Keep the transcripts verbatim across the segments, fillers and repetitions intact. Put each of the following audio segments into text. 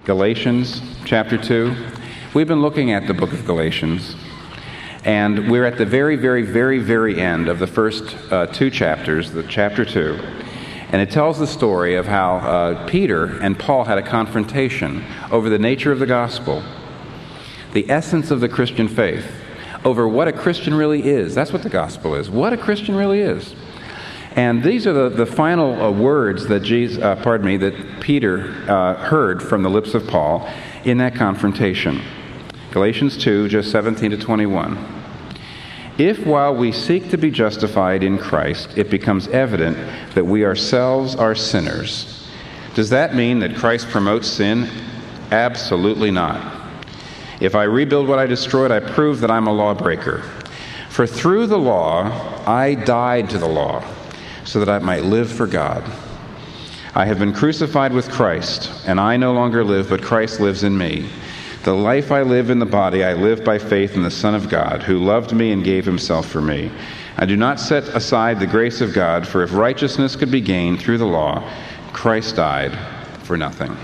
Galatians chapter two. We've been looking at the book of Galatians, and we're at the very, very, very, very end of the first uh, two chapters, the chapter two. And it tells the story of how uh, Peter and Paul had a confrontation over the nature of the gospel, the essence of the Christian faith, over what a Christian really is. That's what the gospel is, what a Christian really is. And these are the, the final uh, words that Jesus, uh, pardon me, that Peter uh, heard from the lips of Paul in that confrontation. Galatians two, just seventeen to twenty-one. If while we seek to be justified in Christ, it becomes evident that we ourselves are sinners, does that mean that Christ promotes sin? Absolutely not. If I rebuild what I destroyed, I prove that I'm a lawbreaker. For through the law, I died to the law, so that I might live for God. I have been crucified with Christ, and I no longer live, but Christ lives in me. The life I live in the body, I live by faith in the Son of God, who loved me and gave himself for me. I do not set aside the grace of God, for if righteousness could be gained through the law, Christ died for nothing.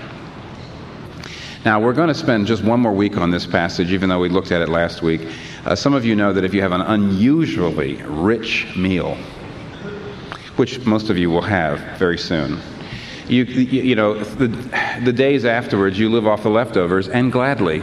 Now, we're going to spend just one more week on this passage, even though we looked at it last week. Uh, some of you know that if you have an unusually rich meal, which most of you will have very soon, You, you, you know, the, the days afterwards, you live off the leftovers, and gladly,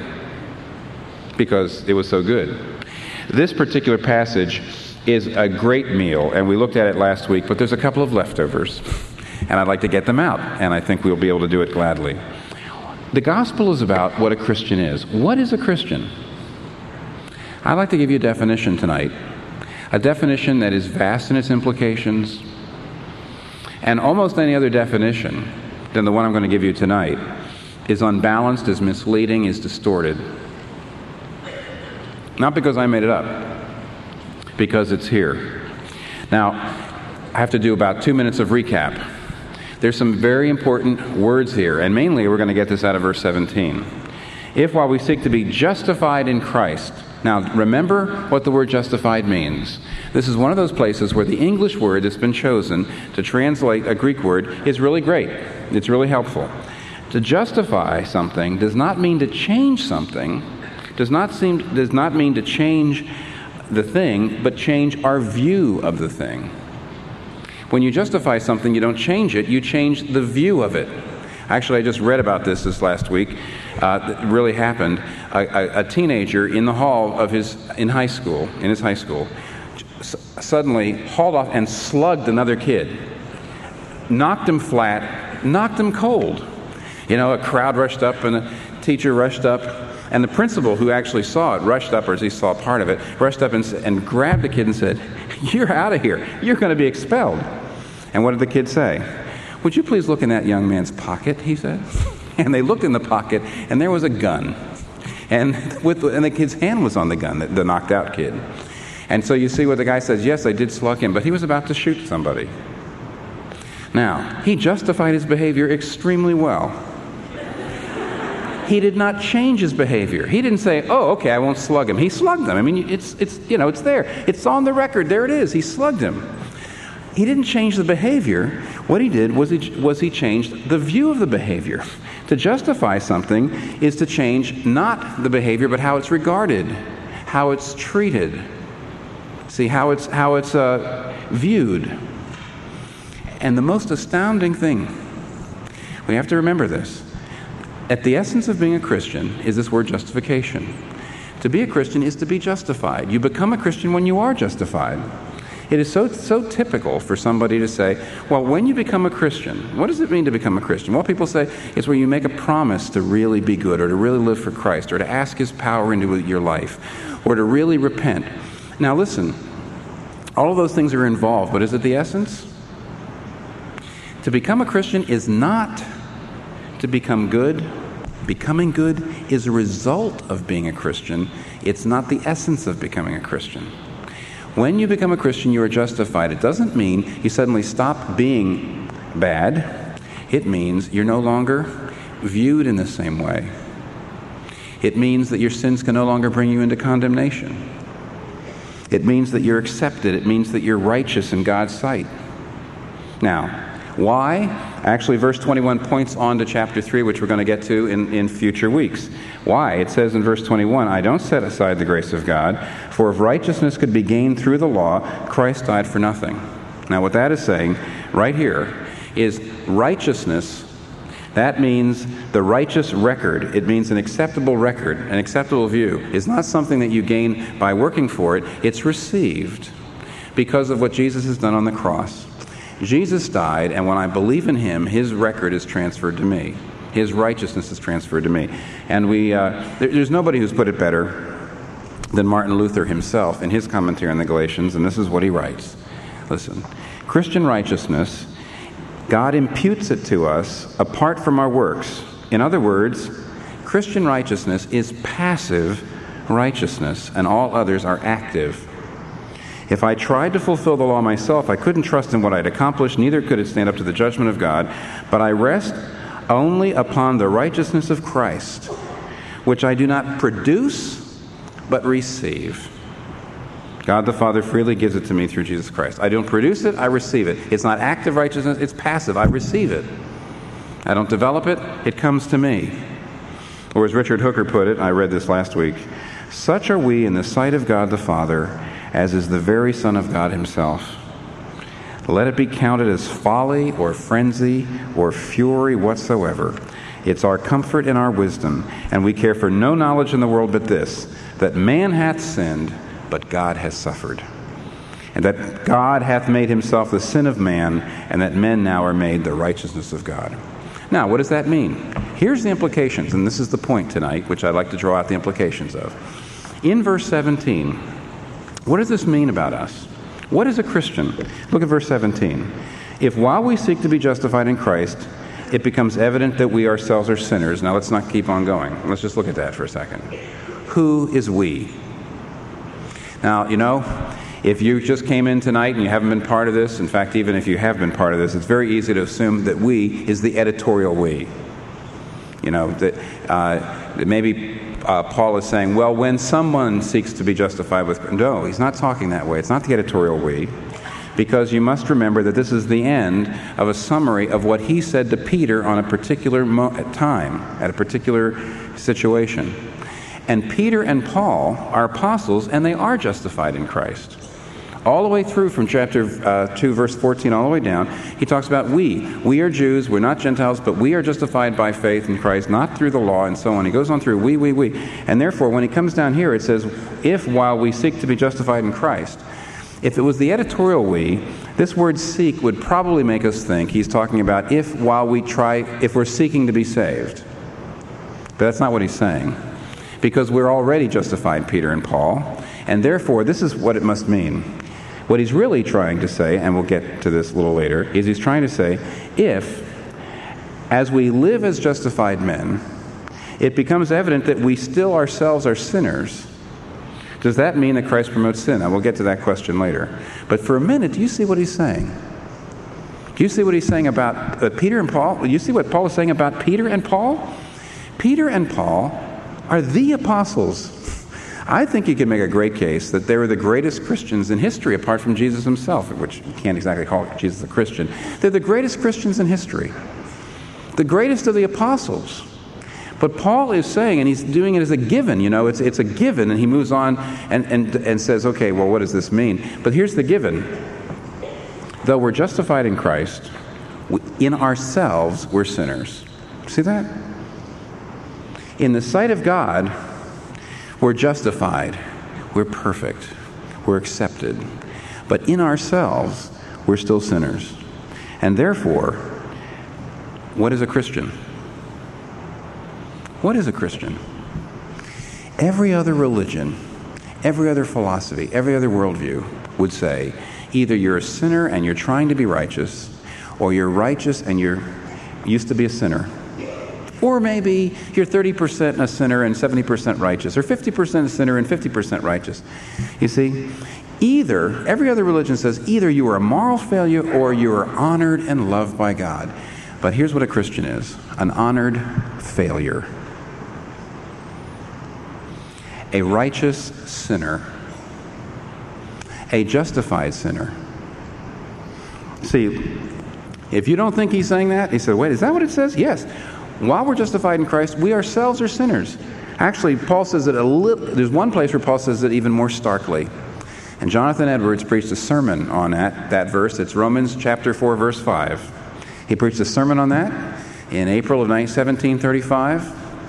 because it was so good. This particular passage is a great meal, and we looked at it last week, but there's a couple of leftovers, and I'd like to get them out, and I think we'll be able to do it gladly. The gospel is about what a Christian is. What is a Christian? I'd like to give you a definition tonight, a definition that is vast in its implications. And almost any other definition than the one I'm going to give you tonight is unbalanced, is misleading, is distorted. Not because I made it up, because it's here. Now, I have to do about two minutes of recap. There's some very important words here, and mainly we're going to get this out of verse seventeen. If while we seek to be justified in Christ. Now, remember what the word justified means. This is one of those places where the English word that's been chosen to translate a Greek word is really great. It's really helpful. To justify something does not mean to change something, does not seem, does not mean to change the thing, but change our view of the thing. When you justify something, you don't change it, you change the view of it. Actually, I just read about this this last week. Uh, it really happened. A, a, a teenager in the hall of his, in high school, in his high school, s- suddenly hauled off and slugged another kid. Knocked him flat, knocked him cold. You know, a crowd rushed up and a teacher rushed up, and the principal who actually saw it rushed up, or as he saw part of it, rushed up and, and grabbed the kid and said, "You're out of here. You're going to be expelled." And what did the kid say? "Would you please look in that young man's pocket," he said. And they looked in the pocket, and there was a gun. And with and the kid's hand was on the gun, the, the knocked out kid. And so you see what the guy says, yes, I did slug him, but he was about to shoot somebody. Now, he justified his behavior extremely well. He did not change his behavior. He didn't say, "Oh, okay, I won't slug him." He slugged him. I mean, it's it's you know, it's there. It's on the record. There it is. He slugged him. He didn't change the behavior. What he did was he, was he changed the view of the behavior. To justify something is to change not the behavior, but how it's regarded, how it's treated. See, how it's, how it's uh, viewed. And the most astounding thing, we have to remember this, at the essence of being a Christian is this word justification. To be a Christian is to be justified. You become a Christian when you are justified. It is so so typical for somebody to say, well, when you become a Christian, what does it mean to become a Christian? Well, people say it's where you make a promise to really be good, or to really live for Christ, or to ask his power into your life, or to really repent. Now listen, all of those things are involved, but is it the essence? To become a Christian is not to become good. Becoming good is a result of being a Christian. It's not the essence of becoming a Christian. When you become a Christian, you are justified. It doesn't mean you suddenly stop being bad. It means you're no longer viewed in the same way. It means that your sins can no longer bring you into condemnation. It means that you're accepted. It means that you're righteous in God's sight. Now, Why? Actually, verse twenty-one points on to chapter three, which we're going to get to in, in future weeks. Why? It says in verse twenty-one, I don't set aside the grace of God, for if righteousness could be gained through the law, Christ died for nothing. Now, what that is saying right here is righteousness. That means the righteous record. It means an acceptable record, an acceptable view. Is not something that you gain by working for it. It's received because of what Jesus has done on the cross. Jesus died, and when I believe in him, his record is transferred to me. His righteousness is transferred to me. And we, uh, there, there's nobody who's put it better than Martin Luther himself in his commentary on the Galatians, and this is what he writes. Listen, Christian righteousness, God imputes it to us apart from our works. In other words, Christian righteousness is passive righteousness, and all others are active. If I tried to fulfill the law myself, I couldn't trust in what I'd accomplished, neither could it stand up to the judgment of God. But I rest only upon the righteousness of Christ, which I do not produce, but receive. God the Father freely gives it to me through Jesus Christ. I don't produce it, I receive it. It's not active righteousness, it's passive. I receive it. I don't develop it, it comes to me. Or as Richard Hooker put it, I read this last week, such are we in the sight of God the Father, as is the very Son of God himself. Let it be counted as folly or frenzy or fury whatsoever. It's our comfort and our wisdom, and we care for no knowledge in the world but this, that man hath sinned, but God has suffered. And that God hath made himself the sin of man, and that men now are made the righteousness of God. Now, what does that mean? Here's the implications, and this is the point tonight, which I'd like to draw out the implications of. In verse seventeen, what does this mean about us? What is a Christian? Look at verse seventeen. If while we seek to be justified in Christ, it becomes evident that we ourselves are sinners. Now, let's not keep on going. Let's just look at that for a second. Who is we? Now, you know, if you just came in tonight and you haven't been part of this, in fact, even if you have been part of this, it's very easy to assume that we is the editorial we. You know, that, uh, that maybe uh, Paul is saying, well, when someone seeks to be justified with... No, he's not talking that way. It's not the editorial we. Because you must remember that this is the end of a summary of what he said to Peter on a particular mo- time, at a particular situation. And Peter and Paul are apostles, and they are justified in Christ. All the way through from chapter uh, two, verse fourteen, all the way down, he talks about we. We are Jews, we're not Gentiles, but we are justified by faith in Christ, not through the law, and so on. He goes on through we, we, we. And therefore, when he comes down here, it says, if while we seek to be justified in Christ. If it was the editorial we, this word seek would probably make us think he's talking about if while we try, if we're seeking to be saved. But that's not what he's saying. Because we're already justified, Peter and Paul, and therefore this is what it must mean. What he's really trying to say, and we'll get to this a little later, is he's trying to say, if, as we live as justified men, it becomes evident that we still ourselves are sinners, does that mean that Christ promotes sin? And we'll get to that question later. But for a minute, do you see what he's saying? Do you see what he's saying about uh, Peter and Paul? Do you see what Paul is saying about Peter and Paul? Peter and Paul are the apostles. I think you could make a great case that they were the greatest Christians in history apart from Jesus himself, which you can't exactly call Jesus a Christian. They're the greatest Christians in history. The greatest of the apostles. But Paul is saying, and he's doing it as a given, you know, it's it's a given, and he moves on and, and, and says, okay, well, what does this mean? But here's the given. Though we're justified in Christ, in ourselves we're sinners. See that? In the sight of God, we're justified, we're perfect, we're accepted. But in ourselves, we're still sinners. And therefore, what is a Christian? What is a Christian? Every other religion, every other philosophy, every other worldview would say, either you're a sinner and you're trying to be righteous, or you're righteous and you're used to be a sinner. Or maybe you're thirty percent a sinner and seventy percent righteous, or fifty percent a sinner and fifty percent righteous. You see, either, every other religion says, either you are a moral failure or you are honored and loved by God. But here's what a Christian is, an honored failure. A righteous sinner. A justified sinner. See, If you don't think he's saying that, he said, wait, is that what it says? Yes. While we're justified in Christ, we ourselves are sinners. Actually, Paul says it a little, there's one place where Paul says it even more starkly. And Jonathan Edwards preached a sermon on that, that verse. It's Romans chapter four, verse five. He preached a sermon on that in April of seventeen thirty-five.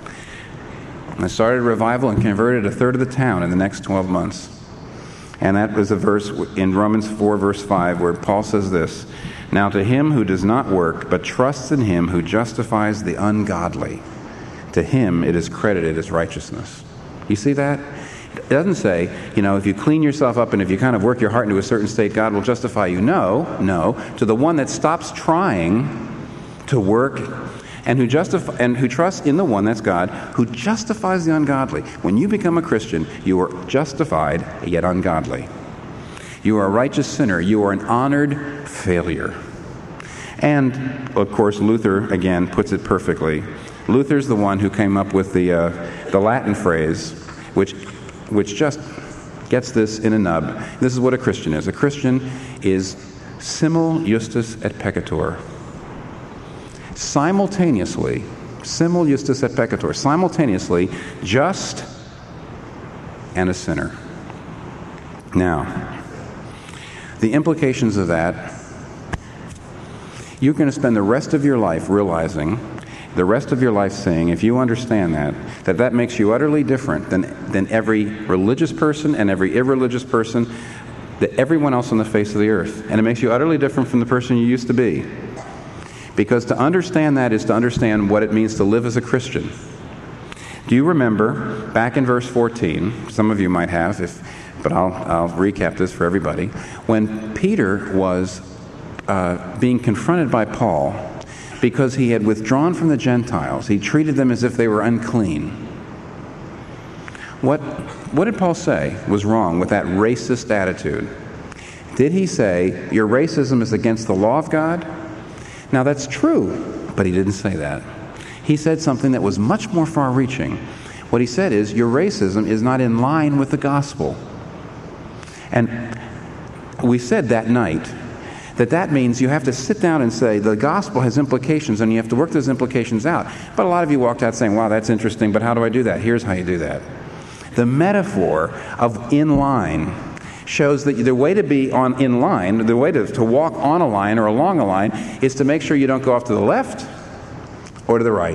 And started a revival and converted a third of the town in the next twelve months. And that was a verse in Romans four, verse five, where Paul says this, "Now to him who does not work, but trusts in him who justifies the ungodly, to him it is credited as righteousness." You see that? It doesn't say, you know, if you clean yourself up and if you kind of work your heart into a certain state, God will justify you. No, no. To the one that stops trying to work and who justify and who trusts in the one, that's God, who justifies the ungodly. When you become a Christian, you are justified yet ungodly. You are a righteous sinner. You are an honored failure. And, of course, Luther, again, puts it perfectly. Luther's the one who came up with the uh, the Latin phrase, which which just gets this in a nub. This is what a Christian is. A Christian is simul justus et peccator. Simultaneously, simul justus et peccator, simultaneously just and a sinner. Now, the implications of that, you're going to spend the rest of your life realizing, the rest of your life saying, if you understand that, that that makes you utterly different than, than every religious person and every irreligious person, that everyone else on the face of the earth. And it makes you utterly different from the person you used to be. Because to understand that is to understand what it means to live as a Christian. Do you remember, back in verse fourteen, some of you might have, if, but I'll, I'll recap this for everybody, when Peter was uh, being confronted by Paul because he had withdrawn from the Gentiles, he treated them as if they were unclean. What, what did Paul say was wrong with that racist attitude? Did he say, your racism is against the law of God? Now that's true, but he didn't say that. He said something that was much more far-reaching. What he said is, your racism is not in line with the gospel. And we said that night that that means you have to sit down and say, the gospel has implications, and you have to work those implications out. But a lot of you walked out saying, wow, that's interesting, but how do I do that? Here's how you do that. The metaphor of in line shows that the way to be on in line, the way to, to walk on a line or along a line, is to make sure you don't go off to the left or to the right.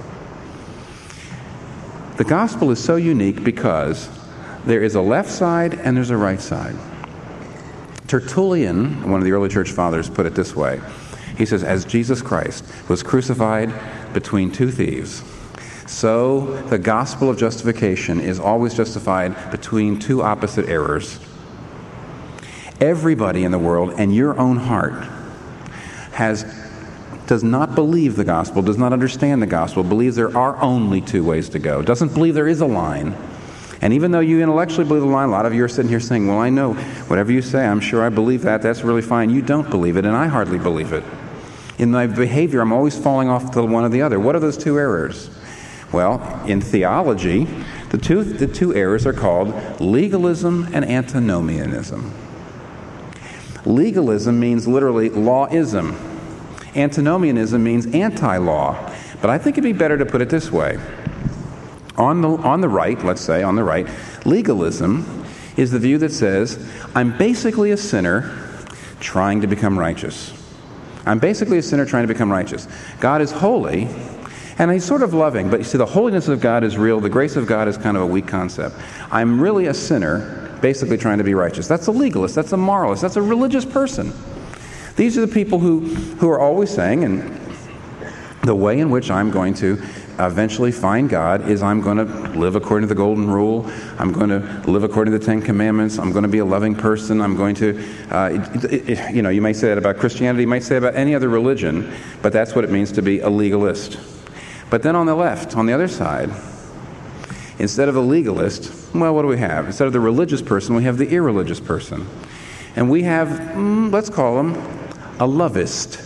The gospel is so unique because there is a left side and there's a right side. Tertullian, one of the early church fathers, put it this way. He says, as Jesus Christ was crucified between two thieves, so the gospel of justification is always justified between two opposite errors. Everybody in the world, and your own heart, has does not believe the gospel, does not understand the gospel, believes there are only two ways to go, doesn't believe there is a line. And even though you intellectually believe the line, a lot of you are sitting here saying, well, I know whatever you say, I'm sure I believe that, that's really fine. You don't believe it, and I hardly believe it. In my behavior, I'm always falling off to one or the other. What are those two errors? Well, in theology, the two, the two errors are called legalism and antinomianism. Legalism means literally lawism. Antinomianism means anti-law. But I think it'd be better to put it this way. On the, on the right, let's say, on the right, legalism is the view that says, I'm basically a sinner trying to become righteous. I'm basically a sinner trying to become righteous. God is holy, and He's sort of loving, but you see, the holiness of God is real. The grace of God is kind of a weak concept. I'm really a sinner basically trying to be righteous. That's a legalist. That's a moralist. That's a religious person. These are the people who, who are always saying, and the way in which I'm going to eventually find God is I'm going to live according to the golden rule. I'm going to live according to the Ten Commandments. I'm going to be a loving person. I'm going to, uh, it, it, it, you know, you may say that about Christianity. You might say about any other religion, but that's what it means to be a legalist. But then on the left, on the other side, instead of a legalist, well, what do we have? Instead of the religious person, we have the irreligious person. And we have, mm, let's call him a lovist.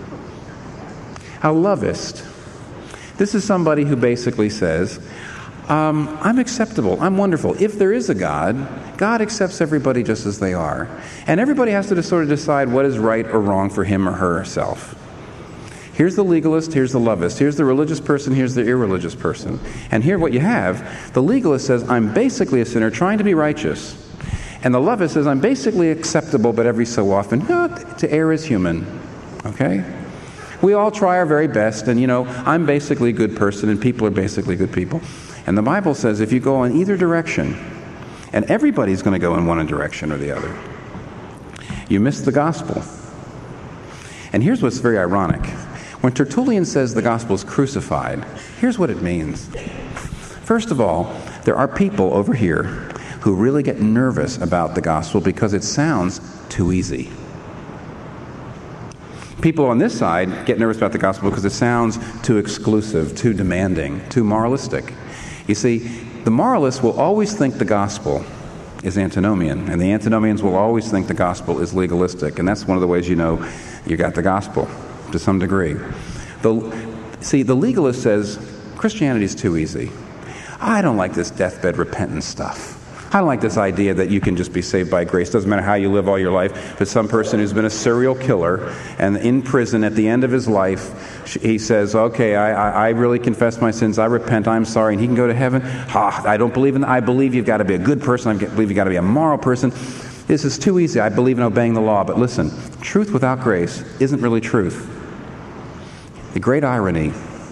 A lovist. This is somebody who basically says, um, I'm acceptable, I'm wonderful. If there is a God, God accepts everybody just as they are. And everybody has to just sort of decide what is right or wrong for him or herself. Here's the legalist, here's the lovist. Here's the religious person, here's the irreligious person. And here what you have, the legalist says, I'm basically a sinner trying to be righteous. And the lovist says, I'm basically acceptable, but every so often, no, to err is human. Okay? We all try our very best, and you know, I'm basically a good person, and people are basically good people. And the Bible says if you go in either direction, and everybody's going to go in one direction or the other, you miss the gospel. And here's what's very ironic. When Tertullian says the gospel is crucified, here's what it means. First of all, there are people over here who really get nervous about the gospel because it sounds too easy. People on this side get nervous about the gospel because it sounds too exclusive, too demanding, too moralistic. You see, the moralists will always think the gospel is antinomian, and the antinomians will always think the gospel is legalistic, and that's one of the ways you know you got the gospel to some degree. The, see, the legalist says Christianity is too easy. I don't like this deathbed repentance stuff. I don't like this idea that you can just be saved by grace. Doesn't matter how you live all your life. But some person who's been a serial killer and in prison at the end of his life, he says, okay, I, I, I really confess my sins. I repent. I'm sorry. And he can go to heaven. Ah, I don't believe in that. I believe you've got to be a good person. I believe you've got to be a moral person. This is too easy. I believe in obeying the law. But listen, truth without grace isn't really truth. The great irony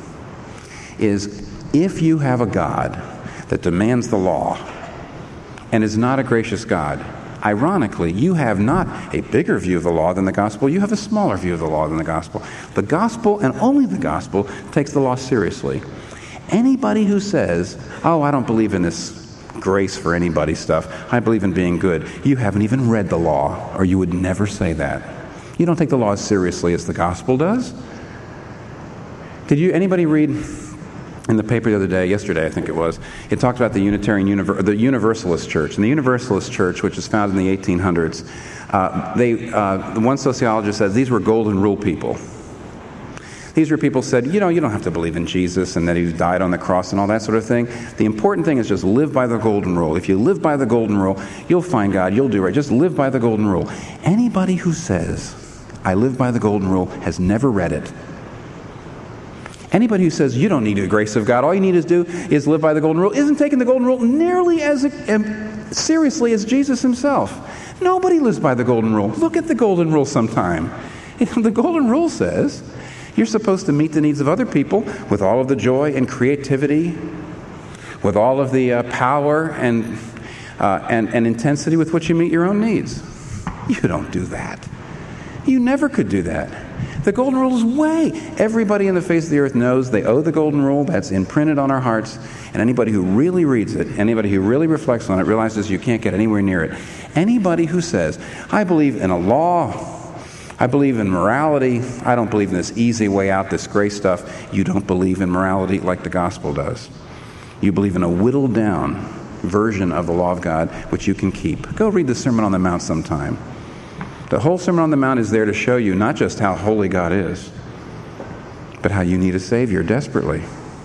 is if you have a God that demands the law and is not a gracious God, ironically, you have not a bigger view of the law than the gospel. You have a smaller view of the law than the gospel. The gospel, and only the gospel, takes the law seriously. Anybody who says, oh, I don't believe in this grace for anybody stuff, I believe in being good, you haven't even read the law, or you would never say that. You don't take the law as seriously as the gospel does. Did you, anybody read in the paper the other day, yesterday I think it was, it talked about the Unitarian, Univer- the Universalist Church. And the Universalist Church, which was founded in the eighteen hundreds, uh, they, uh, the one sociologist says these were golden rule people. These were people who said, you know, you don't have to believe in Jesus and that he died on the cross and all that sort of thing. The important thing is just live by the golden rule. If you live by the golden rule, you'll find God, you'll do right. Just live by the golden rule. Anybody who says, I live by the golden rule, has never read it. Anybody who says you don't need the grace of God, all you need to do is live by the golden rule, isn't taking the golden rule nearly as um, seriously as Jesus himself. Nobody lives by the golden rule. Look at the golden rule sometime. The golden rule says you're supposed to meet the needs of other people with all of the joy and creativity, with all of the uh, power and, uh, and, and intensity with which you meet your own needs. You don't do that. You never could do that. The golden rule is way. Everybody in the face of the earth knows they owe the golden rule. That's imprinted on our hearts. And anybody who really reads it, anybody who really reflects on it, realizes you can't get anywhere near it. Anybody who says, I believe in a law, I believe in morality, I don't believe in this easy way out, this grace stuff, you don't believe in morality like the gospel does. You believe in a whittled down version of the law of God, which you can keep. Go read the Sermon on the Mount sometime. The whole Sermon on the Mount is there to show you not just how holy God is, but how you need a Savior desperately.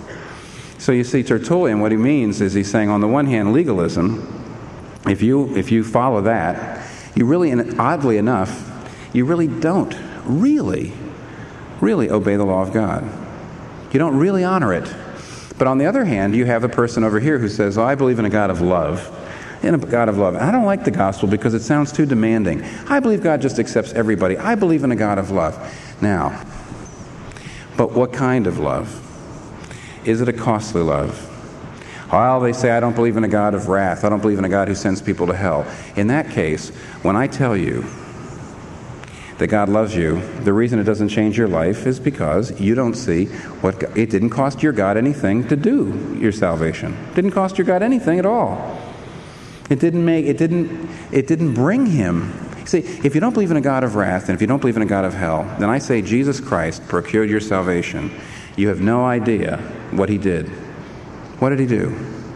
So you see, Tertullian, what he means is he's saying, on the one hand, legalism, if you if you follow that, you really, and oddly enough, you really don't really, really obey the law of God. You don't really honor it. But on the other hand, you have the person over here who says, oh, I believe in a God of love. In a God of love. I don't like the gospel because it sounds too demanding. I believe God just accepts everybody. I believe in a God of love. Now, but what kind of love? Is it a costly love? Well, they say, I don't believe in a God of wrath. I don't believe in a God who sends people to hell. In that case, when I tell you that God loves you, the reason it doesn't change your life is because you don't see what God, it didn't cost your God anything to do your salvation. It didn't cost your God anything at all. It didn't make, it didn't, it didn't bring him. See, if you don't believe in a God of wrath, and if you don't believe in a God of hell, then I say Jesus Christ procured your salvation. You have no idea what he did. What did he do?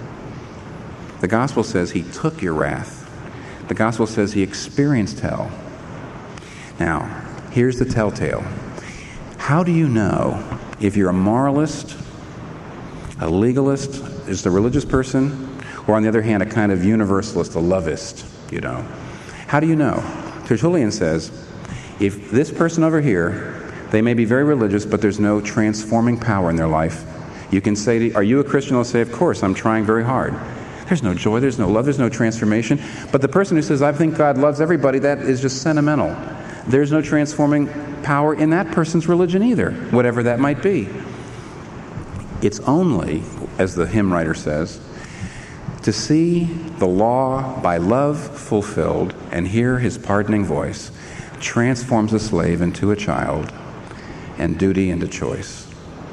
The gospel says he took your wrath. The gospel says he experienced hell. Now, here's the telltale. How do you know if you're a moralist, a legalist, just a religious person, or on the other hand, a kind of universalist, a lovist, you know? How do you know? Tertullian says, if this person over here They may be very religious, but there's no transforming power in their life. You can say, to, are you a Christian? They'll say, of course, I'm trying very hard. There's no joy, there's no love, there's no transformation. But the person who says, I think God loves everybody, that is just sentimental. There's no transforming power in that person's religion either, whatever that might be. It's only, as the hymn writer says, to see the law by love fulfilled and hear his pardoning voice transforms a slave into a child and duty into choice.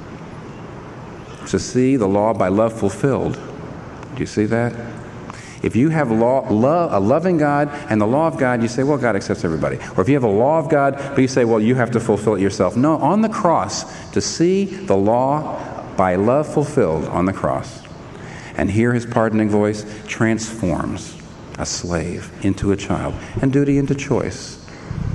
To see the law by love fulfilled. Do you see that? If you have law, love, a loving God and the law of God, you say, well, God accepts everybody. Or if you have a law of God, but you say, well, you have to fulfill it yourself. No, on the cross, to see the law by love fulfilled on the cross and hear his pardoning voice transforms a slave into a child and duty into choice.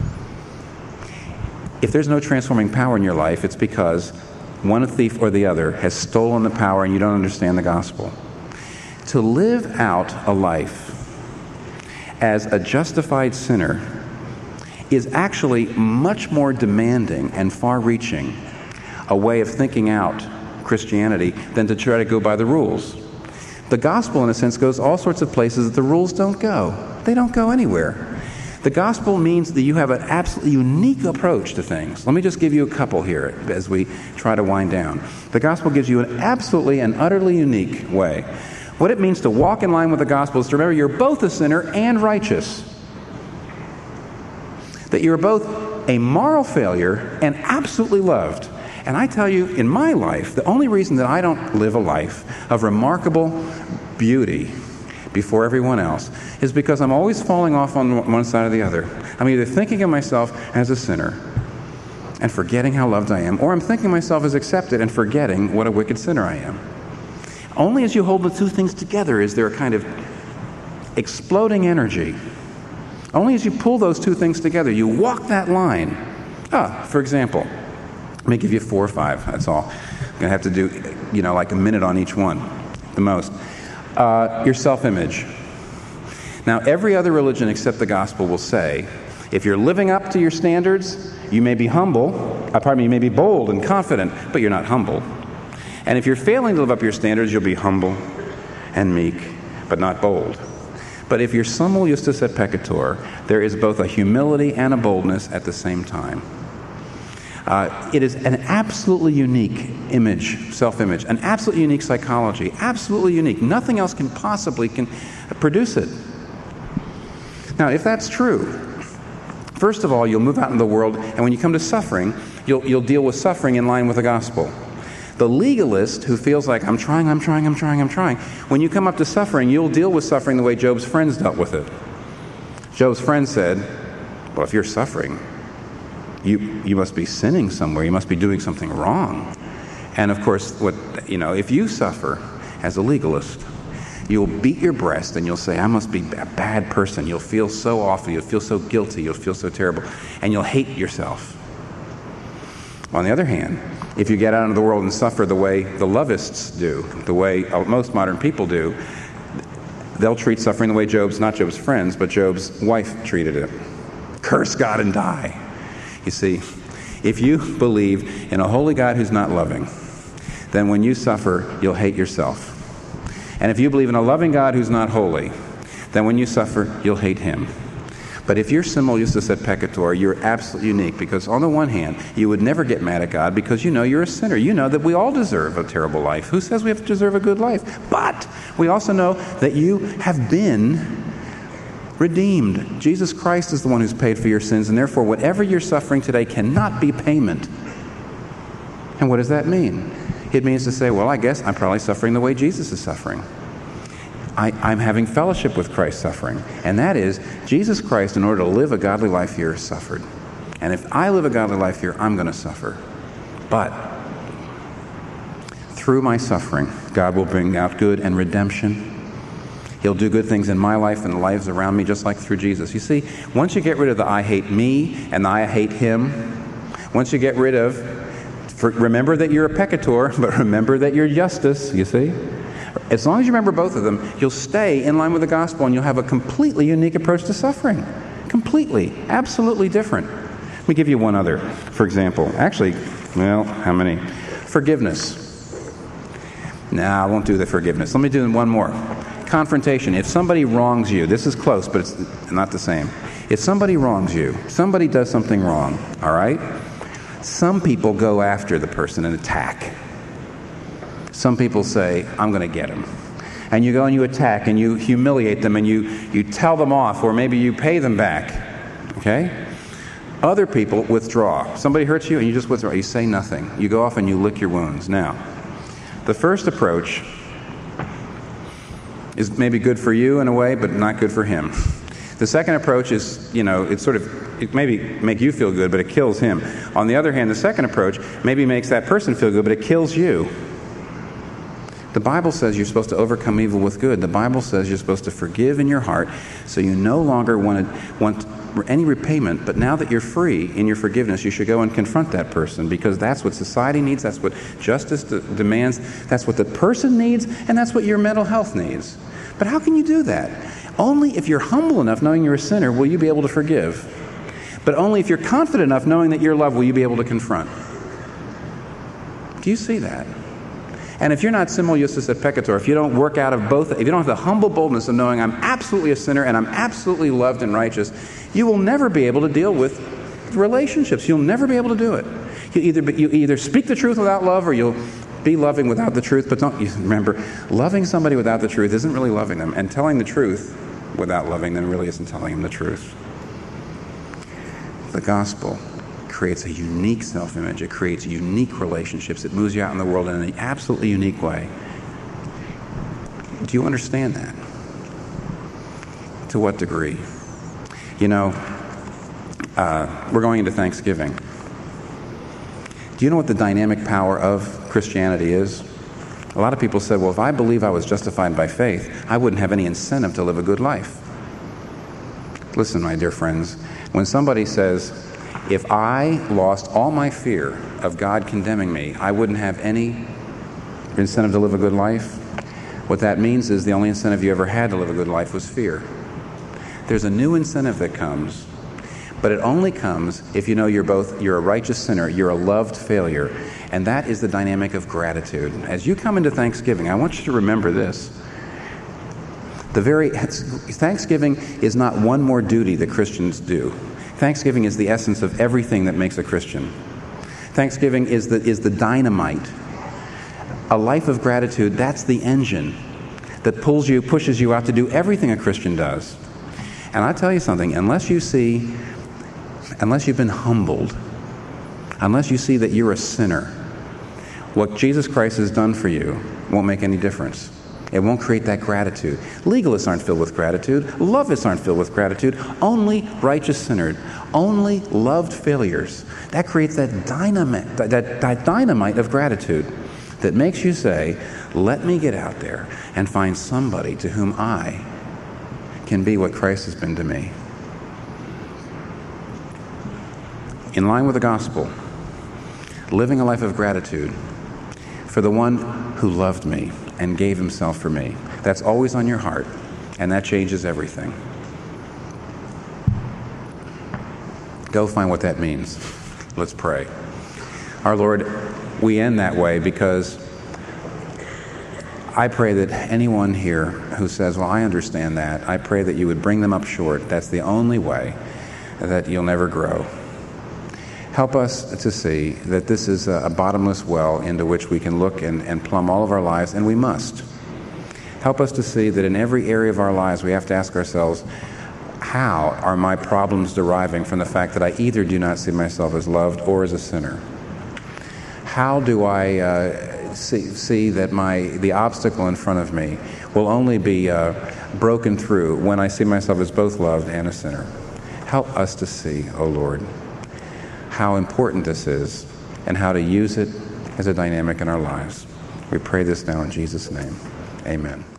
If there's no transforming power in your life, it's because one thief or the other has stolen the power and you don't understand the gospel. To live out a life as a justified sinner is actually much more demanding and far-reaching a way of thinking out Christianity than to try to go by the rules. The gospel, in a sense, goes all sorts of places that the rules don't go. They don't go anywhere. The gospel means that you have an absolutely unique approach to things. Let me just give you a couple here as we try to wind down. The gospel gives you an absolutely and utterly unique way. What it means to walk in line with the gospel is to remember you're both a sinner and righteous. That you're both a moral failure and absolutely loved. And I tell you, in my life, the only reason that I don't live a life of remarkable beauty before everyone else is because I'm always falling off on one side or the other. I'm either thinking of myself as a sinner and forgetting how loved I am, or I'm thinking of myself as accepted and forgetting what a wicked sinner I am. Only as you hold the two things together is there a kind of exploding energy. Only as you pull those two things together, you walk that line. Ah, for example, let me give you four or five, that's all. I'm going to have to do, you know, like a minute on each one, the most. Uh, your self-image. Now, every other religion except the gospel will say, if you're living up to your standards, you may be humble, uh, pardon me, you may be bold and confident, but you're not humble. And if you're failing to live up to your standards, you'll be humble and meek, but not bold. But if you're summo justus et peccator, there is both a humility and a boldness at the same time. Uh, it is an absolutely unique image, self-image, an absolutely unique psychology, absolutely unique. Nothing else can possibly can produce it. Now, if that's true, first of all, you'll move out in the world, and when you come to suffering, you'll, you'll deal with suffering in line with the gospel. The legalist who feels like, I'm trying, I'm trying, I'm trying, I'm trying, when you come up to suffering, you'll deal with suffering the way Job's friends dealt with it. Job's friend said, well, if you're suffering, you you must be sinning somewhere. You must be doing something wrong. And of course, what you know, if you suffer as a legalist, you'll beat your breast and you'll say, I must be a bad person. You'll feel so awful. You'll feel so guilty. You'll feel so terrible. And you'll hate yourself. On the other hand, if you get out into the world and suffer the way the lovists do, the way most modern people do, they'll treat suffering the way Job's, not Job's friends, but Job's wife treated it. Curse God and die. You see, if you believe in a holy God who's not loving, then when you suffer, you'll hate yourself. And if you believe in a loving God who's not holy, then when you suffer, you'll hate him. But if you're summo justus et peccator, you're absolutely unique, because on the one hand, you would never get mad at God because you know you're a sinner. You know that we all deserve a terrible life. Who says we have to deserve a good life? But we also know that you have been redeemed. Jesus Christ is the one who's paid for your sins, and therefore whatever you're suffering today cannot be payment. And what does that mean? It means to say, well, I guess I'm probably suffering the way Jesus is suffering. I, I'm having fellowship with Christ's suffering. And that is, Jesus Christ, in order to live a godly life here, suffered. And if I live a godly life here, I'm going to suffer. But through my suffering, God will bring out good and redemption. He'll do good things in my life and the lives around me, just like through Jesus. You see, once you get rid of the I hate me and the I hate him, once you get rid of, for, remember that you're a peccator, but remember that you're justus, you see? As long as you remember both of them, you'll stay in line with the gospel and you'll have a completely unique approach to suffering. Completely, absolutely different. Let me give you one other. For example, actually, well, how many? Forgiveness. No, I won't do the forgiveness. Let me do one more. Confrontation. If somebody wrongs you, this is close, but it's not the same. If somebody wrongs you, somebody does something wrong, all right? Some people go after the person and attack. Some people say, I'm going to get him. And you go and you attack and you humiliate them and you, you tell them off, or maybe you pay them back. Okay? Other people withdraw. Somebody hurts you and you just withdraw. You say nothing. You go off and you lick your wounds. Now, the first approach is maybe good for you in a way, but not good for him. The second approach is, you know, it's sort of, it maybe make you feel good, but it kills him. On the other hand, the second approach maybe makes that person feel good, but it kills you. The Bible says you're supposed to overcome evil with good. The Bible says you're supposed to forgive in your heart, so you no longer want, to, want any repayment, but now that you're free in your forgiveness, you should go and confront that person, because that's what society needs, that's what justice de- demands, that's what the person needs, and that's what your mental health needs. But how can you do that? Only if you're humble enough, knowing you're a sinner, will you be able to forgive. But only if you're confident enough, knowing that you're loved, will you be able to confront. Do you see that? And if you're not simul justus et peccator, if you don't work out of both, if you don't have the humble boldness of knowing I'm absolutely a sinner and I'm absolutely loved and righteous, you will never be able to deal with relationships. You'll never be able to do it. You either you either speak the truth without love, or you'll be loving without the truth. But don't you remember, loving somebody without the truth isn't really loving them, and telling the truth without loving them really isn't telling them the truth. The gospel creates a unique self-image. It creates unique relationships. It moves you out in the world in an absolutely unique way. Do you understand that? To what degree? You know, uh, we're going into Thanksgiving. Do you know what the dynamic power of Christianity is? A lot of people said, well, if I believe I was justified by faith, I wouldn't have any incentive to live a good life. Listen, my dear friends, when somebody says, if I lost all my fear of God condemning me, I wouldn't have any incentive to live a good life, what that means is the only incentive you ever had to live a good life was fear. There's a new incentive that comes, but it only comes if you know you're both, you're a righteous sinner, you're a loved failure, and that is the dynamic of gratitude. As you come into Thanksgiving, I want you to remember this. The very Thanksgiving is not one more duty that Christians do. Thanksgiving is the essence of everything that makes a Christian. Thanksgiving is the, is the dynamite. A life of gratitude, that's the engine that pulls you, pushes you out to do everything a Christian does. And I tell you something, unless you see, unless you've been humbled, unless you see that you're a sinner, what Jesus Christ has done for you won't make any difference. It won't create that gratitude. Legalists aren't filled with gratitude. Lovists aren't filled with gratitude. Only righteous sinners. Only loved failures. That creates that dynamite, that, that, that dynamite of gratitude that makes you say, let me get out there and find somebody to whom I can be what Christ has been to me. In line with the gospel, living a life of gratitude for the one who loved me and gave himself for me. That's always on your heart, and that changes everything. Go find what that means. Let's pray. Our Lord, we end that way because I pray that anyone here who says, well, I understand that, I pray that you would bring them up short. That's the only way that you'll never grow. Help us to see that this is a bottomless well into which we can look and, and plumb all of our lives, and we must. Help us to see that in every area of our lives we have to ask ourselves, how are my problems deriving from the fact that I either do not see myself as loved or as a sinner? How do I uh, see, see that my the obstacle in front of me will only be uh, broken through when I see myself as both loved and a sinner? Help us to see, O Lord, how important this is and how to use it as a dynamic in our lives. We pray this now in Jesus' name. Amen.